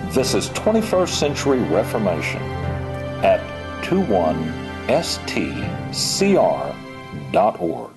This is 21st Century Reformation at 21stcr.org.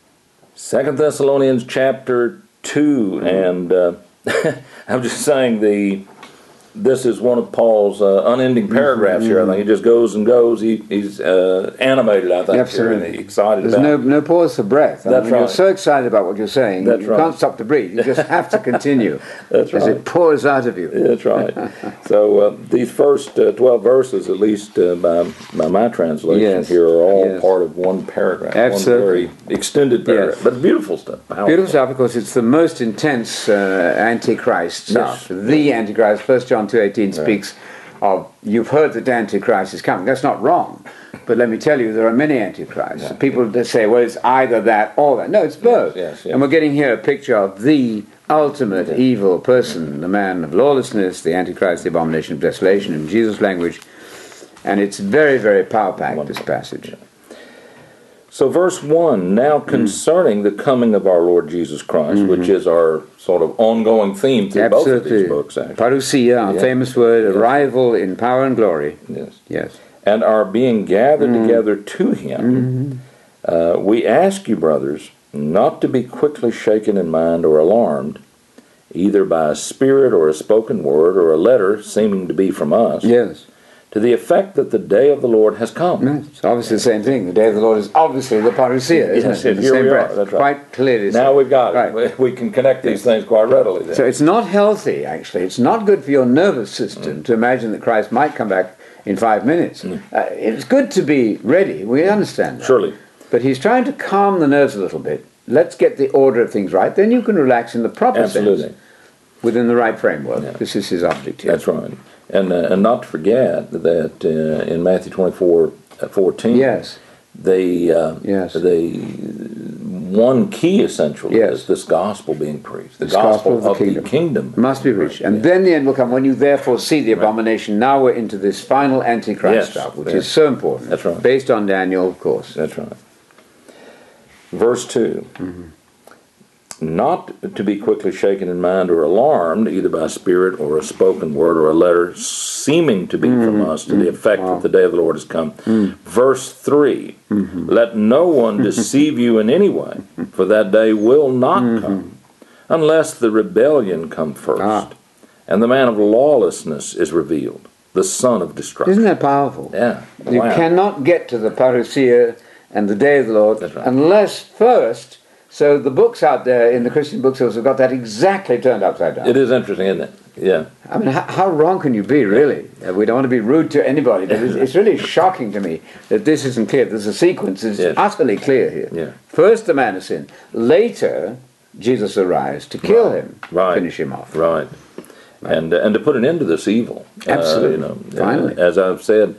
2 Thessalonians chapter 2, and I'm just saying this is one of Paul's unending paragraphs here. I think he just goes and goes. He's animated, I think. Absolutely. Here, excited There's about no pause for breath. That's right. You're so excited about what you're saying, That's you right. can't stop to breathe. You just have to continue. That's right. As it pours out of you. That's right. So these first 12 verses, at least by my translation Yes. here, are all Yes. part of one paragraph. Absolutely. One very extended paragraph. Yes. But beautiful stuff. Powerful. Beautiful stuff, because it's the most intense Antichrist stuff. Yes. The Antichrist. 1 John 2:18 speaks of, you've heard that Antichrist is coming. That's not wrong. But let me tell you, there are many Antichrists. Yeah. People that say, well, it's either that or that. No, it's both. Yes. And we're getting here a picture of the ultimate evil person, the man of lawlessness, the Antichrist, the abomination of desolation, in Jesus' language. And it's very, very power-packed, this passage. So verse 1, now concerning the coming of our Lord Jesus Christ, which is our sort of ongoing theme through both of these books, actually. Parousia, our famous word, arrival in power and glory. Yes. Yes. And are being gathered together to him, we ask you, brothers, not to be quickly shaken in mind or alarmed, either by a spirit or a spoken word or a letter seeming to be from us, Yes. to the effect that the day of the Lord has come. It's obviously the same thing. The day of the Lord is obviously the parousia, isn't Yes, it? In the here same we are. breath. That's right. Quite clearly. Now we've got it. Right. We can connect these things quite readily then. So it's not healthy, actually. It's not good for your nervous system to imagine that Christ might come back in 5 minutes. It's good to be ready. We understand that. Surely. But he's trying to calm the nerves a little bit. Let's get the order of things right. Then you can relax in the proper Absolutely. sense within the right framework. Yeah. This is his object here. That's right. And not to forget that in Matthew 24:14, Yes. the one key essentially Yes. is this gospel being preached. The This gospel of the kingdom must be reached. And then the end will come when you therefore see the abomination. Now we're into this final Antichrist Yes, stuff, which yes. is so important. That's right. Based on Daniel, of course. That's right. Verse 2. Not to be quickly shaken in mind or alarmed, either by a spirit or a spoken word or a letter seeming to be from us, to the effect that the day of the Lord has come. Verse 3. Let no one deceive you in any way, for that day will not come, unless the rebellion come first, and the man of lawlessness is revealed, the son of destruction. Isn't that powerful? Yeah. You Wow. cannot get to the parousia and the day of the Lord That's right. unless first. So the books out there in the Christian bookstores have got that exactly turned upside down. It is interesting, isn't it? Yeah. I mean, how wrong can you be, really? We don't want to be rude to anybody, but it's really shocking to me that this isn't clear. There's a sequence that's Yes. utterly clear here. Yeah. First, the man of sin. Later, Jesus arrives to kill him, Right. finish him off. Right. And to put an end to this evil. Absolutely. Finally. As I've said,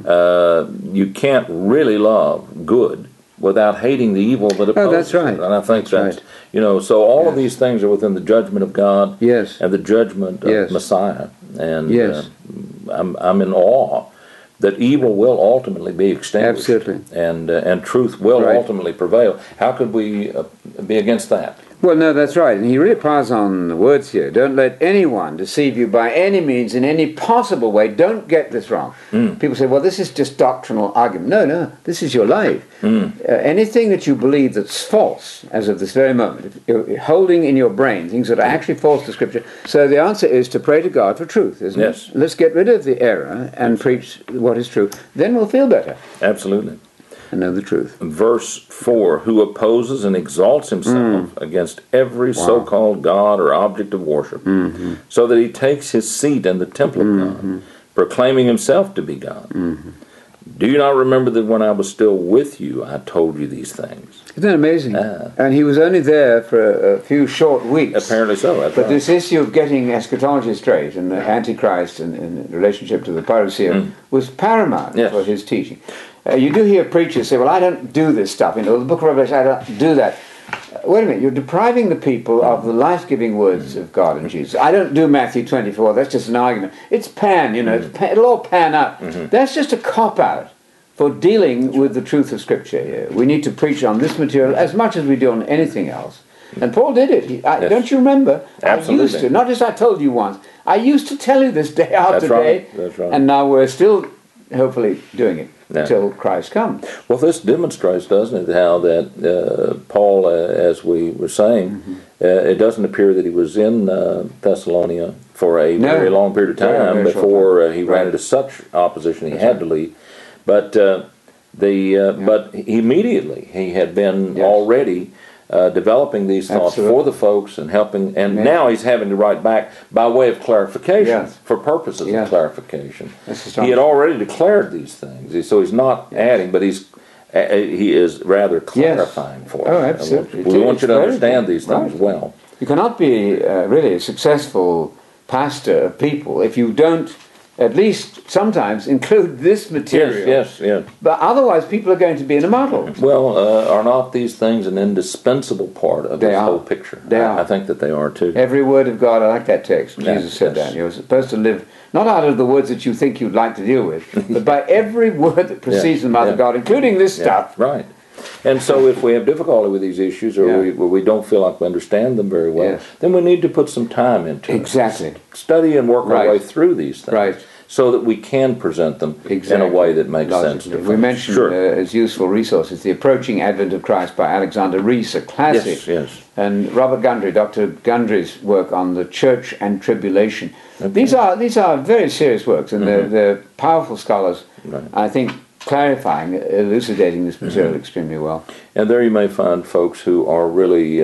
you can't really love good without hating the evil that opposes that's right. it. And I think That's that's, so all of these things are within the judgment of God Yes. and the judgment of Yes. Messiah. And Yes. I'm in awe that evil will ultimately be extinguished. Absolutely. And truth will Right. ultimately prevail. How could we be against that? Well, no, that's right. And he really piles on the words here. Don't let anyone deceive you by any means, in any possible way. Don't get this wrong. People say, well, this is just doctrinal argument. No, this is your life. Anything that you believe that's false, as of this very moment, if you're holding in your brain things that are actually false to Scripture. So the answer is to pray to God for truth, isn't Yes. it? Let's get rid of the error and preach what is true. Then we'll feel better Absolutely. and know the truth. Verse 4, who opposes and exalts himself against every so-called God or object of worship, so that he takes his seat in the temple of God, proclaiming himself to be God. Do you not remember that when I was still with you, I told you these things? Isn't that amazing? And he was only there for a few short weeks. Apparently so. That's But right. this issue of getting eschatology straight and the Antichrist in relationship to the parousia was paramount Yes. for his teaching. You do hear preachers say, well, I don't do this stuff. The book of Revelation, I don't do that. Wait a minute, you're depriving the people of the life-giving words of God and Jesus. I don't do Matthew 24, that's just an argument. It's pan, it'll all pan out. That's just a cop-out for dealing with the truth of Scripture here. We need to preach on this material as much as we do on anything else. And Paul did it. Yes. Don't you remember? Absolutely. I used to, not as I told you once, I used to tell you this day after day. That's right. And now we're still, hopefully, doing it till Christ comes. Well, this demonstrates, doesn't it, how that Paul, as we were saying, it doesn't appear that he was in Thessalonica for a very long period of time before he ran into such opposition he had to leave. But but immediately he had been already developing these thoughts for the folks and helping, and now he's having to write back by way of clarification for purposes of clarification. He had already declared these things, so he's not adding, but he is rather clarifying for us. Oh, absolutely. We want you to understand these things well. You cannot be really a successful pastor of people if you don't at least sometimes include this material. Yes. But otherwise people are going to be in a muddle. Well, are not these things an indispensable part of this whole picture? They are. I think that they are too. Every word of God, I like that text. Jesus said that. You're supposed to live not out of the words that you think you'd like to deal with, but by every word that proceeds from the mouth of God, including this stuff. Right. And so if we have difficulty with these issues, or we don't feel like we understand them very well, then we need to put some time into it. Exactly. Study and work our way through these things. Right. So that we can present them in a way that makes sense to us. We mentioned as useful resources The Approaching Advent of Christ by Alexander Rees, a classic. Yes. And Robert Gundry, Dr. Gundry's work on the Church and Tribulation. Okay. These are very serious works, and they're powerful scholars. Right. I think clarifying, elucidating this material extremely well. And there you may find folks who are really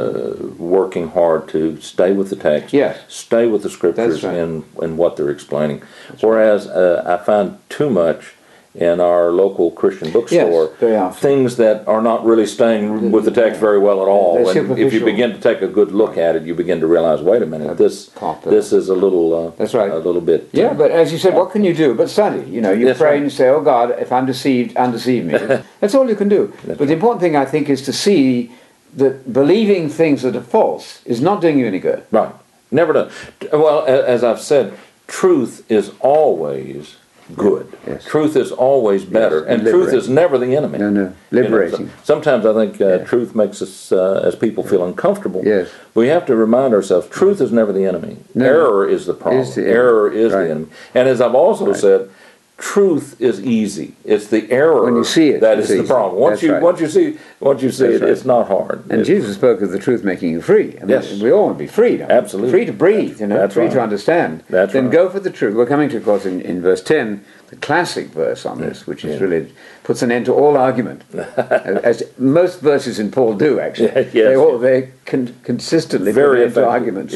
working hard to stay with the text, stay with the Scriptures in what they're explaining. Whereas I find too much in our local Christian bookstore things that are not really staying with the text very well at all. And if you begin to take a good look at it, you begin to realize, wait a minute, this is a little a little bit. Yeah, but as you said, what can you do but study? You pray and say, oh God, if I'm deceived, undeceive me. That's all you can do. But the important thing, I think, is to see that believing things that are false is not doing you any good. Right. Never done. Well, as I've said, truth is always good. Yes. Truth is always better, and truth is never the enemy. No, liberating. Sometimes I think truth makes us, as people, feel uncomfortable. Yes. We have to remind ourselves, truth is never the enemy. No. Error is the problem. Error is the enemy. And as I've also said, truth is easy. It's the error when you see it, that is the problem. Once you see it, it's not hard. And Jesus spoke of the truth making you free. I mean, we all want to be free. Absolutely. Free to breathe, free to understand. Then go for the truth. We're coming to, of course, in verse 10, the classic verse on this, which is really puts an end to all argument, as most verses in Paul do, actually. They consistently very put an end to arguments.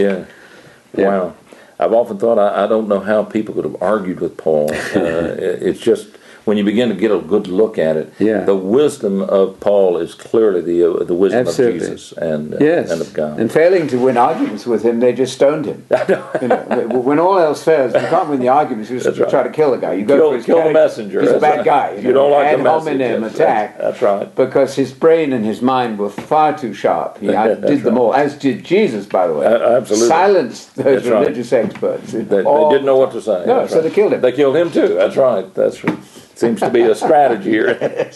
Wow. I've often thought, I don't know how people could have argued with Paul. It's just, when you begin to get a good look at it, the wisdom of Paul is clearly the wisdom of Jesus and of God. And failing to win arguments with him, they just stoned him. When all else fails, you can't win the arguments. You just try to kill the guy. You go for his kill the messenger. He's a bad guy. You don't like the messenger. Ad hominem attack. That's right. Because his brain and his mind were far too sharp. He did them all, as did Jesus, by the way. Absolutely. Silenced those religious experts. They didn't know what to say. No, so they killed him. They killed him too. That's right. That's right. Seems to be a strategy here.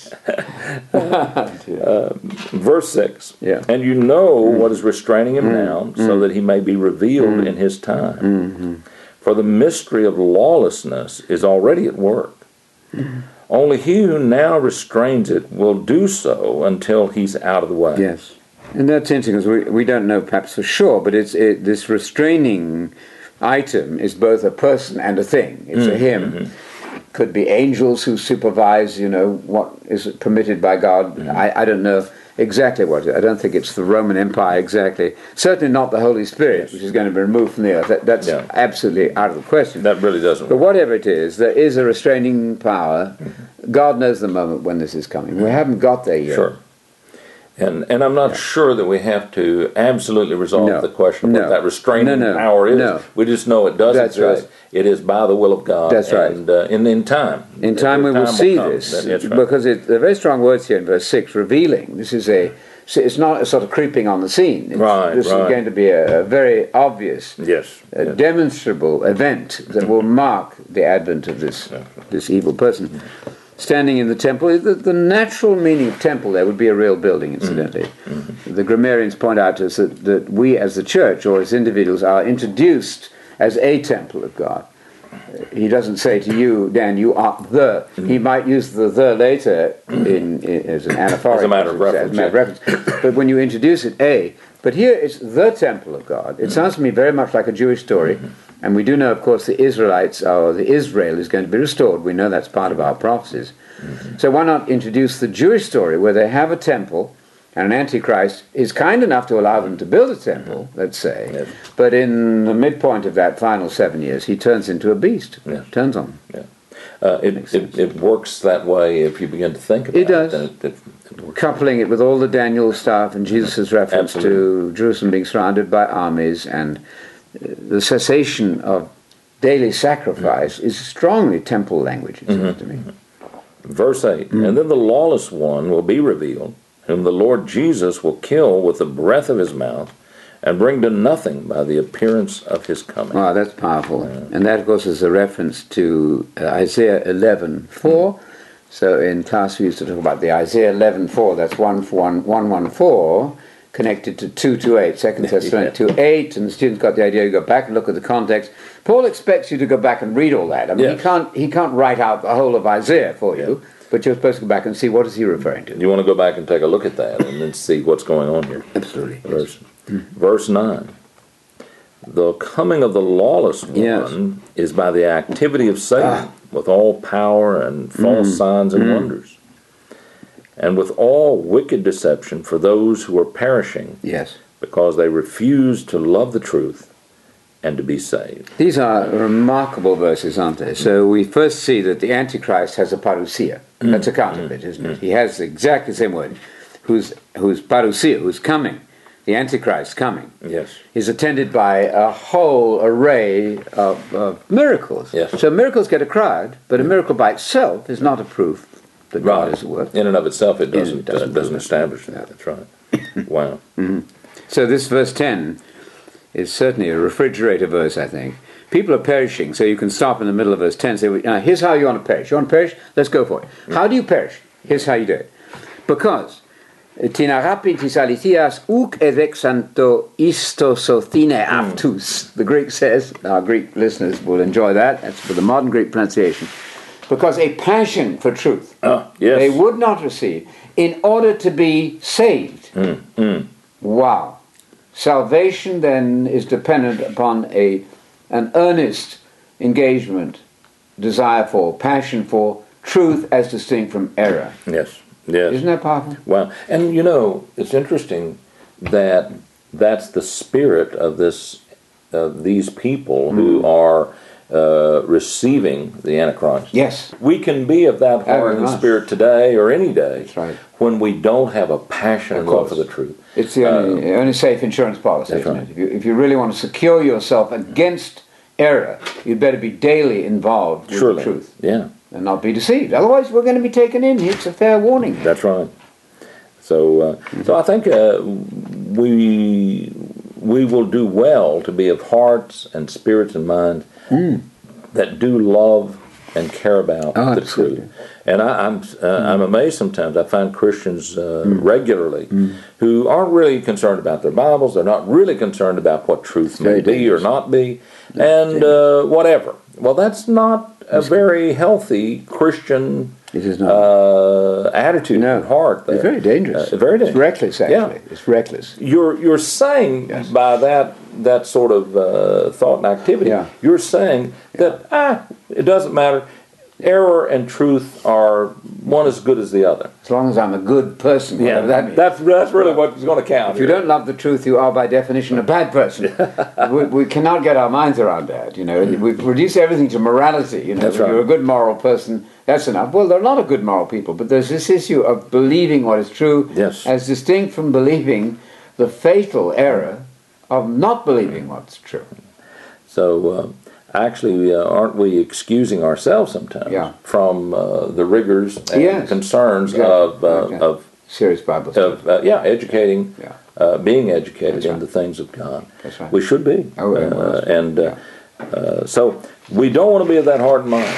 Verse 6. And you know what is restraining him now, so that he may be revealed in his time. For the mystery of lawlessness is already at work. Only he who now restrains it will do so until he's out of the way. Yes. And that's interesting, because we don't know perhaps for sure, but this restraining item is both a person and a thing. It's a him. Could be angels who supervise, what is permitted by God. I don't know exactly what. I don't think it's the Roman Empire exactly. Certainly not the Holy Spirit, which is going to be removed from the earth. That's absolutely out of the question. That really doesn't. But whatever it is, there is a restraining power. God knows the moment when this is coming. We haven't got there yet. Sure. And I'm not sure that we have to absolutely resolve the question of what that restraining power is. No. We just know it does exist. Right. It is by the will of God. That's right. And in time. In time we will see this. Because there are very strong words here in verse 6, revealing. This is it's not a sort of creeping on the scene. This is going to be a very obvious, demonstrable event that will mark the advent of this evil person. standing in the temple. The natural meaning of temple there would be a real building, incidentally. The grammarians point out to us that we as the church or as individuals are introduced as a temple of God. He doesn't say to you, Dan, you are the. He might use the later as an anaphoric. As a matter of reference. But when you introduce it, but here it's the temple of God. It sounds to me very much like a Jewish story. And we do know, of course, the Israelites, or the Israel is going to be restored. We know that's part of our prophecies. So why not introduce the Jewish story where they have a temple and an Antichrist is kind enough to allow them to build a temple, let's say, but in the midpoint of that final 7 years, he turns into a beast, turns on. It works that way if you begin to think about it. It does. Coupling it with all the Daniel stuff and Jesus' reference to Jerusalem being surrounded by armies and the cessation of daily sacrifice is strongly temple language, it seems to me. Verse 8, and then the lawless one will be revealed, whom the Lord Jesus will kill with the breath of his mouth, and bring to nothing by the appearance of his coming. Wow, that's powerful. And that, of course, is a reference to Isaiah 11:4. So in class we used to talk about the Isaiah 11:4, that's 114, connected to 2:8, 2 Thessalonians 2:8, and the students got the idea. You go back and look at the context. Paul expects you to go back and read all that. I mean, he can't write out the whole of Isaiah for you, but you're supposed to go back and see what is he referring to. You want to go back and take a look at that and then see what's going on here. Absolutely. Verse 9. The coming of the lawless one is by the activity of Satan, with all power and false signs and wonders, and with all wicked deception for those who are perishing, because they refuse to love the truth and to be saved. These are remarkable verses, aren't they? So we first see that the Antichrist has a parousia. That's a counterfeit, isn't it? He has exactly the same word. Who's parousia, who's coming. The Antichrist coming. Is attended by a whole array of miracles. So miracles get a crowd, but a miracle by itself is not a proof that God is at work. In and of itself, it doesn't establish that. That's right. Wow. So this verse 10 is certainly a refrigerator verse, I think. People are perishing, so you can stop in the middle of verse 10 and say, here's how you want to perish. You want to perish? Let's go for it. How do you perish? Here's how you do it. Because tinarapitis alitheias uk edexanto istosothine aftus. The Greek says, our Greek listeners will enjoy that. That's for the modern Greek pronunciation. Because a passion for truth they would not receive in order to be saved. Wow. Salvation then is dependent upon an earnest engagement, desire for, passion for truth as distinct from error. Isn't that powerful? Wow. And you know, it's interesting that that's the spirit of these people who are receiving the Antichrist. We can be of that heart and spirit today or any day when we don't have a passion and love for the truth. It's the only safe insurance policy, isn't it? If you really want to secure yourself against error, you'd better be daily involved with the truth. And not be deceived. Otherwise, we're going to be taken in. It's a fair warning. That's right. So I think we will do well to be of hearts and spirits and minds that do love and care about the truth. And I'm amazed sometimes. I find Christians regularly who aren't really concerned about their Bibles. They're not really concerned about what truth may be or not be, and whatever. Well, that's not a very healthy Christian attitude and heart. It's very dangerous. Very dangerous. It's reckless, actually. It's reckless. You're saying by that sort of thought and activity, you're saying that it doesn't matter. Error and truth are one as good as the other. As long as I'm a good person. That means. That's really what's going to count. If you don't love the truth, you are by definition a bad person. we cannot get our minds around that. We reduce everything to morality. If you're a good moral person, that's enough. Well, there are a lot of good moral people, but there's this issue of believing what is true as distinct from believing the fatal error of not believing what's true. So actually, aren't we excusing ourselves sometimes from the rigors and concerns of serious Bible study? Educating, being educated in the things of God. That's right. We should be. So we don't want to be of that heart and mind.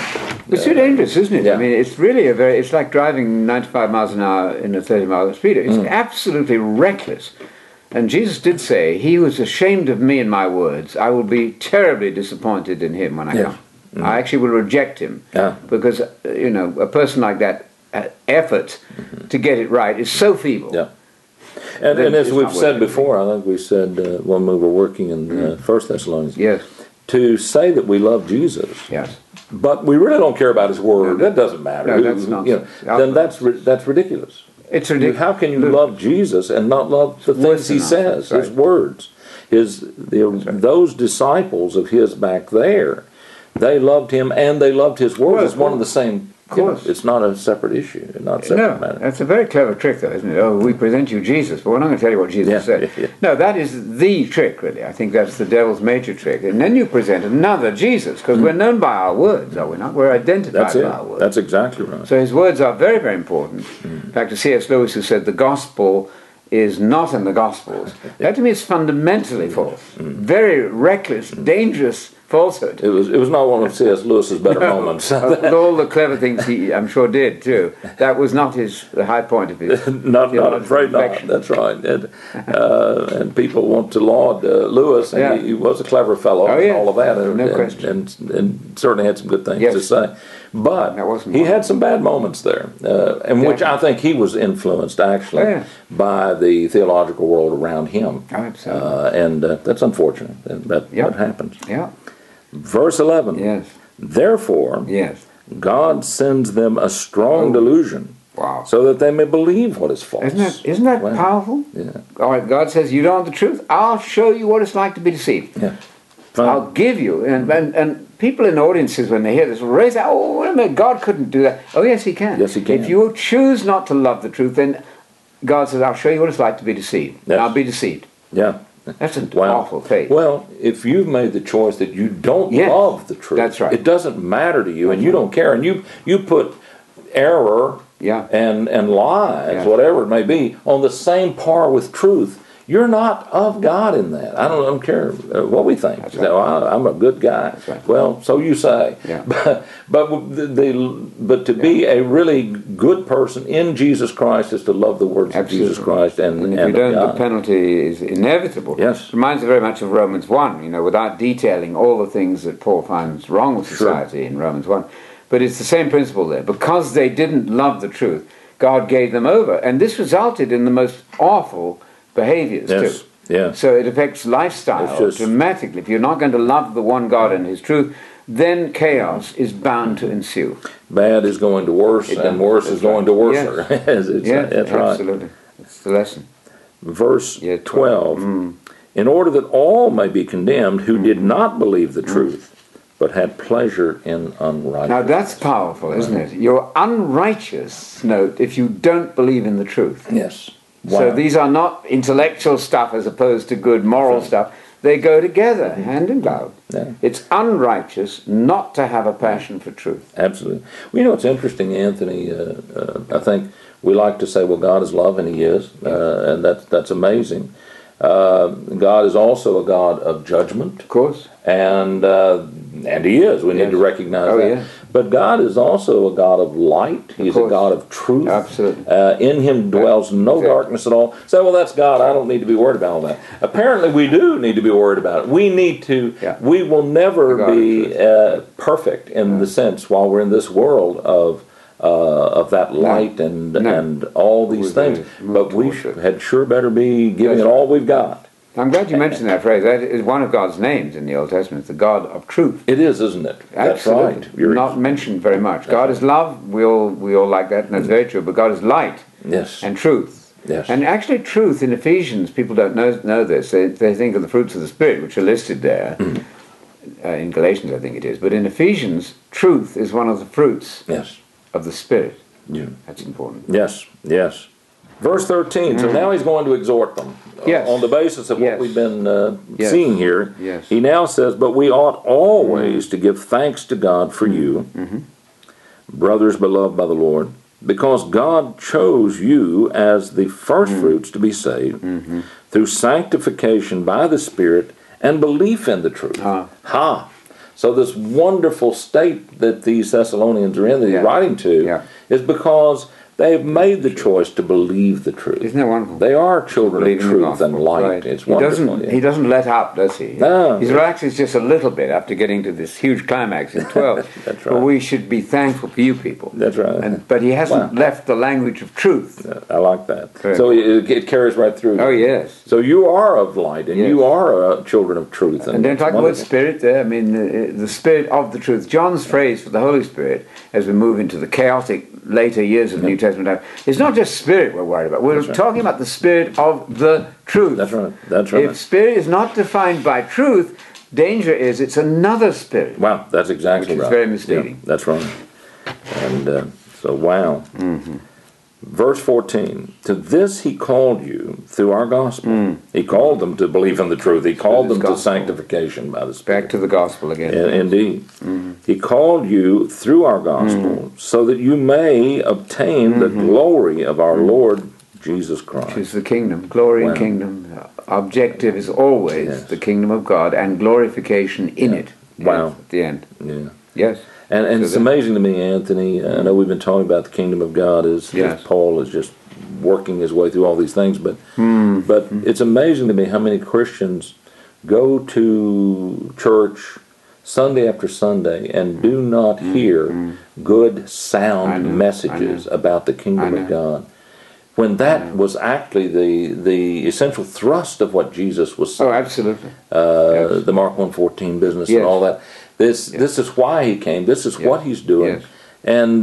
It's too dangerous, isn't it? Yeah. I mean, it's really it's like driving 95 miles an hour in a 30-mile speeder. It's absolutely reckless. And Jesus did say, "He who is ashamed of me and my words, I will be terribly disappointed in him when I come. I actually will reject him." Because, a person like that, effort to get it right is so feeble. Yeah. And as we've said before, I think we said when we were working in 1 Thessalonians, yes, to say that we love Jesus, yes, but we really don't care about his word, that doesn't matter. No, that's nonsense. Then that's ridiculous. It's ridiculous. How can you love Jesus and not love the things he says, his words? Those disciples of his back there, they loved him and they loved his words. It's one of the same. It's not a separate issue. Not a separate matter. That's a very clever trick, though, isn't it? Oh, we present you Jesus, but we're not going to tell you what Jesus said. Yeah. No, that is the trick, really. I think that's the devil's major trick. And then you present another Jesus, because we're known by our words, are we not? We're identified by our words. That's exactly right. So his words are very, very important. In fact, C.S. Lewis, who said the gospel is not in the Gospels, that to me is fundamentally false. Very reckless, dangerous falsehood. It was not one of C.S. Lewis's better moments. With all the clever things he, I'm sure, did too. That was not the high point of his. not afraid not. That's right. And people want to laud Lewis, and he was a clever fellow, and all of that, no question, and certainly had some good things to say. But he had some bad moments there, in which I think he was influenced actually by the theological world around him. Absolutely. And that's unfortunate. That happens. Yeah. Verse 11. Yes. Therefore, God sends them a strong delusion, so that they may believe what is false. Isn't that powerful? Yeah. All right. God says, "You don't want the truth. I'll show you what it's like to be deceived. Yeah. I'll give you." And people in audiences, when they hear this, will raise that. "Oh, wait a minute! God couldn't do that." Oh, yes, He can. Yes, He can. If you choose not to love the truth, then God says, "I'll show you what it's like to be deceived. Yes. I'll be deceived." Yeah. That's an awful fate. Well, if you've made the choice that you don't love the truth, that's right. It doesn't matter to you, and you don't care, and you put error and lies, whatever it may be, on the same par with truth. You're not of God in that. I don't care what we think. That's right. Well, I'm a good guy. That's right. Well, so you say. Yeah. But to be a really good person in Jesus Christ is to love the words of Jesus Christ and if you don't, God. the penalty is inevitable. Yes. It reminds me very much of Romans 1, without detailing all the things that Paul finds wrong with society in Romans 1. But it's the same principle there. Because they didn't love the truth, God gave them over. And this resulted in the most awful behaviors too. Yeah. So it affects lifestyle dramatically. If you're not going to love the one God and His truth, then chaos is bound to ensue. Bad is going to worse, and worse is going to worser. That's right. Absolutely. It's the lesson. Verse 12. In order that all may be condemned who did not believe the truth, but had pleasure in unrighteousness. Now that's powerful, isn't it? You're unrighteous, note, if you don't believe in the truth. Yes. Wow. So these are not intellectual stuff as opposed to good moral stuff. They go together, hand in glove. Yeah. It's unrighteous not to have a passion for truth. Absolutely. Well, it's interesting, Anthony. I think we like to say, well, God is love, and He is, and that's amazing. God is also a God of judgment. Of course. And He is. We need to recognize that. Yeah. But God is also a God of light. He's a God of truth. Absolutely. In Him dwells no darkness at all. So, well, that's God. I don't need to be worried about all that. Apparently, we do need to be worried about it. We need to. Yeah. We will never be perfect in the sense while we're in this world of that light and all these things. But we had sure better be giving it all we've got. I'm glad you mentioned that phrase. That is one of God's names in the Old Testament, the God of truth. It is, isn't it? That's right. You're not mentioned very much. God is love. We all like that, and that's very true. But God is light. Yes. And truth. Yes. And actually, truth in Ephesians, people don't know this. They think of the fruits of the Spirit, which are listed there. In Galatians, I think it is. But in Ephesians, truth is one of the fruits of the Spirit. Yeah. That's important. Yes. Yes. Verse 13, so now he's going to exhort them on the basis of what we've been seeing here. Yes. He now says, but we ought always to give thanks to God for you, brothers beloved by the Lord, because God chose you as the first fruits to be saved through sanctification by the Spirit and belief in the truth. So this wonderful state that these Thessalonians are in, that he's writing to, is because they've made the choice to believe the truth. Isn't that wonderful? They are children of truth and light. Right. It's wonderful. He doesn't let up, does he? No. He relaxes just a little bit after getting to this huge climax in 12. That's right. But we should be thankful for you people. That's right. But he hasn't left the language of truth. I like that. Correct. So it carries right through. Oh, yes. So you are of light, and you are children of truth. And don't talk about spirit there. I mean, the spirit of the truth. John's phrase for the Holy Spirit, as we move into the chaotic later years of the New Testament, it's not just spirit we're worried about. We're talking about the spirit of the truth. That's right. That's right. If spirit is not defined by truth, danger is it's another spirit. Wow, that's exactly which right. is very misleading. Yeah, that's right. And so, wow. Mm-hmm. Verse 14, to this he called you through our gospel. He called them to believe in the truth. He called them to sanctification by the Spirit. Back to the gospel again. Indeed. He called you through our gospel so that you may obtain the glory of our Lord Jesus Christ. Which is the kingdom, glory and kingdom. Objective is always the kingdom of God and glorification in it. Wow. At the end. Yeah. Yes. And it's amazing to me, Anthony, I know we've been talking about the kingdom of God as Paul is just working his way through all these things, but it's amazing to me how many Christians go to church Sunday after Sunday and do not hear good, sound messages about the kingdom of God. When that was actually the essential thrust of what Jesus was saying. Oh, absolutely. The Mark 1:14 business and all that. This is why he came. This is what he's doing. And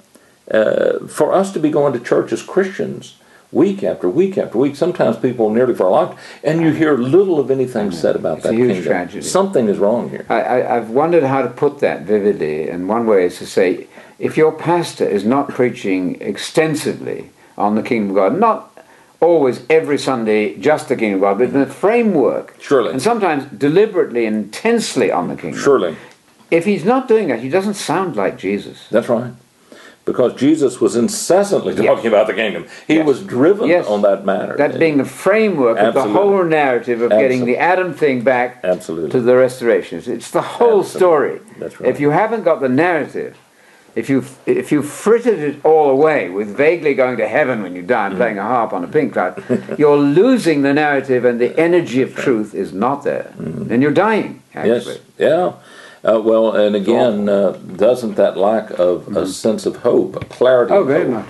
for us to be going to church as Christians week after week after week, sometimes people nearly for a lifetime, and you hear little of anything said about that kingdom. It's a huge tragedy. Something is wrong here. I've wondered how to put that vividly, and one way is to say, if your pastor is not preaching extensively on the kingdom of God, not always every Sunday just the kingdom of God, but in a framework, and sometimes deliberately and intensely on the kingdom. If he's not doing that, he doesn't sound like Jesus. That's right. Because Jesus was incessantly talking about the kingdom. He was driven on that matter. That being the framework of the whole narrative of getting the Adam thing back to the restoration. It's the whole story. That's right. If you haven't got the narrative, if you frittered it all away with vaguely going to heaven when you die and playing a harp on a pink cloud, you're losing the narrative, and the energy of truth is not there. And you're dying, actually. Yes. Well, and again, doesn't that lack of a sense of hope, a clarity of hope, very much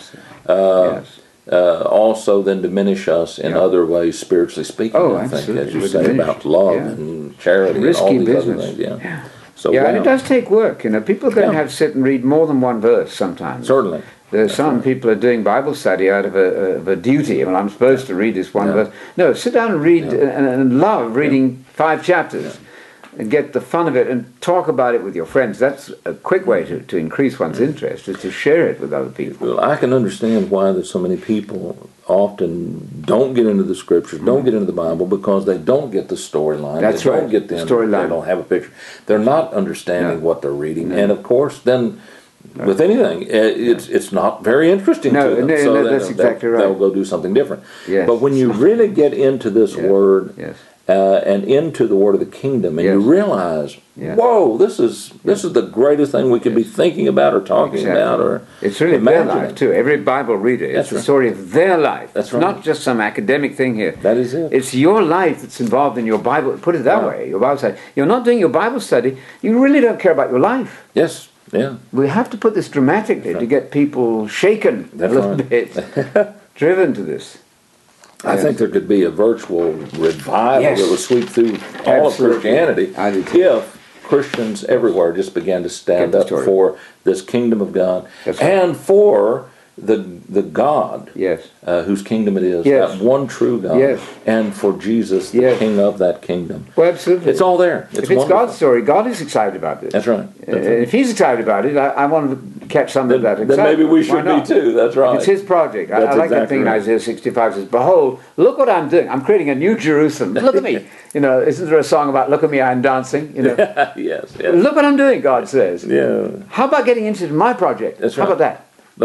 so. Also then diminish us in other ways, spiritually speaking, I think, as you say, about love and charity and all these other things. So, and it does take work. People are going to have to sit and read more than one verse sometimes. Certainly. There's some people are doing Bible study out of a duty. Well, I'm supposed to read this one verse. No, sit down and read and love reading 5 chapters. And get the fun of it and talk about it with your friends. That's a quick way to increase one's interest, is to share it with other people. Well, I can understand why there's so many people often don't get into the Scriptures, don't get into the Bible, because they don't get the storyline. That's right. Don't get the storyline. They don't have a picture. They're not understanding what they're reading. And of course, then with anything, it's not very interesting to them. So that's exactly right. They'll go do something different. Yes. But when you really get into this Word, and into the word of the kingdom, and you realize, whoa, this is the greatest thing we could be thinking about or talking about, or it's really imagining. Their life too. Every Bible reader, it's the story of their life. That's right. Not just some academic thing here. That is it. It's your life that's involved in your Bible. Put it that way. Your Bible study. You're not doing your Bible study. You really don't care about your life. Yes. Yeah. We have to put this dramatically to get people shaken a little bit, driven to this. I think there could be a virtual revival that would sweep through all of Christianity if Christians everywhere just began to stand up for this kingdom of God and for the God whose kingdom it is, that one true God, and for Jesus, the King of that kingdom. Well, absolutely. It's all there. If it's God's story, God is excited about this. That's right. If He's excited about it, I want to catch some of that excitement. Then maybe we should be too. That's right. It's His project. I like that thing in Isaiah 65 says, "Behold, look what I'm doing. I'm creating a new Jerusalem. Look at me." Isn't there a song about "Look at me, I'm dancing"? Yes. Look what I'm doing, God says. Yeah. How about getting into my project? That's right. How about that?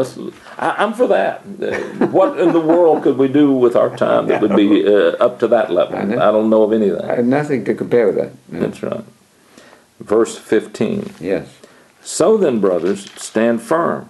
I'm for that. What in the world could we do with our time that would be up to that level? I don't know of anything. I have nothing to compare with that. That's right. Verse 15. Yes. So then, brothers, stand firm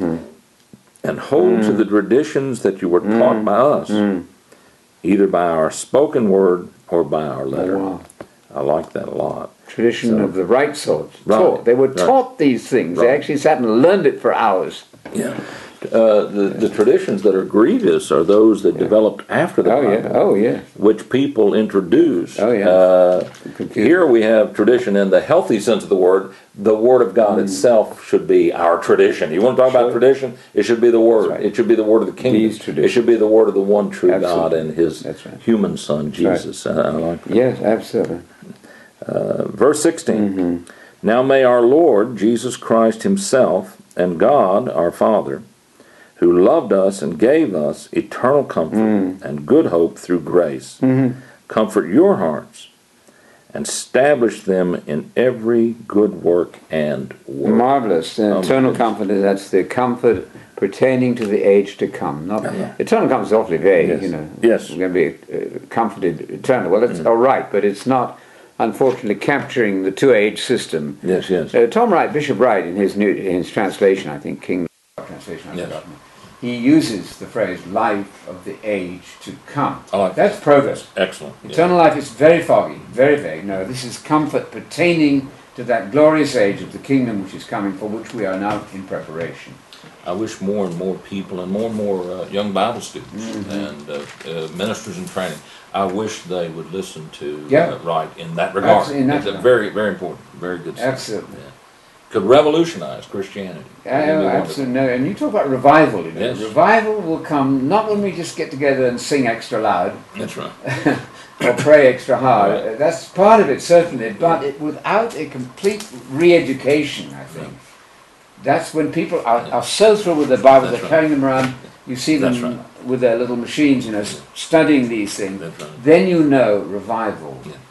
and hold to the traditions that you were taught by us, either by our spoken word or by our letter. Oh, wow. I like that a lot. Tradition of the right sort. Right, Taught. They were right. taught these things. They Right. actually sat and learned it for hours. Yeah. The traditions that are grievous are those that developed after the Oh, Bible, yeah. Oh, yeah. which people introduce. Oh, yeah. Confusing. Here we have tradition in the healthy sense of the word. The Word of God itself should be our tradition. You want to talk about tradition? It should be the Word. right. It should be the Word of the Kingdom. These traditions. It should be the Word of the one true God Absolutely. and His That's right. human Son, Jesus. I like that. Yes, absolutely. Verse 16. Now may our Lord Jesus Christ Himself and God our Father, who loved us and gave us eternal comfort and good hope through grace, comfort your hearts and establish them in every good work and work. Marvelous. Eternal comfort, that's the comfort pertaining to the age to come. Not eternal comfort is awfully vague, Yes. you know. Yes. We're going to be comforted eternal. Well, it's all right, but it's not, unfortunately, capturing the two-age system. Yes, yes. Tom Wright, Bishop Wright, in his translation, I think, King translation, I've Yes. forgotten, he uses the phrase "life of the age to come." I like That's progress. Excellent. Yeah. Eternal life is very foggy, very vague. No, this is comfort pertaining to that glorious age of the kingdom which is coming, for which we are now in preparation. I wish more and more people and more young Bible students and ministers in training, I wish they would listen to Wright in that regard. It's a very, very important, very good stuff. Absolutely. Yeah. Could revolutionize Christianity. Absolutely. No. And you talk about revival, you know. Yes. Revival will come not when we just get together and sing extra loud That's right. or pray extra hard. Right. That's part of it, certainly, but without a complete re-education, I think. That's when people are so through with the Bible, That's they're right. carrying them around. You see them That's right. with their little machines, you know, studying these things. That's right. Then you know revival Yeah.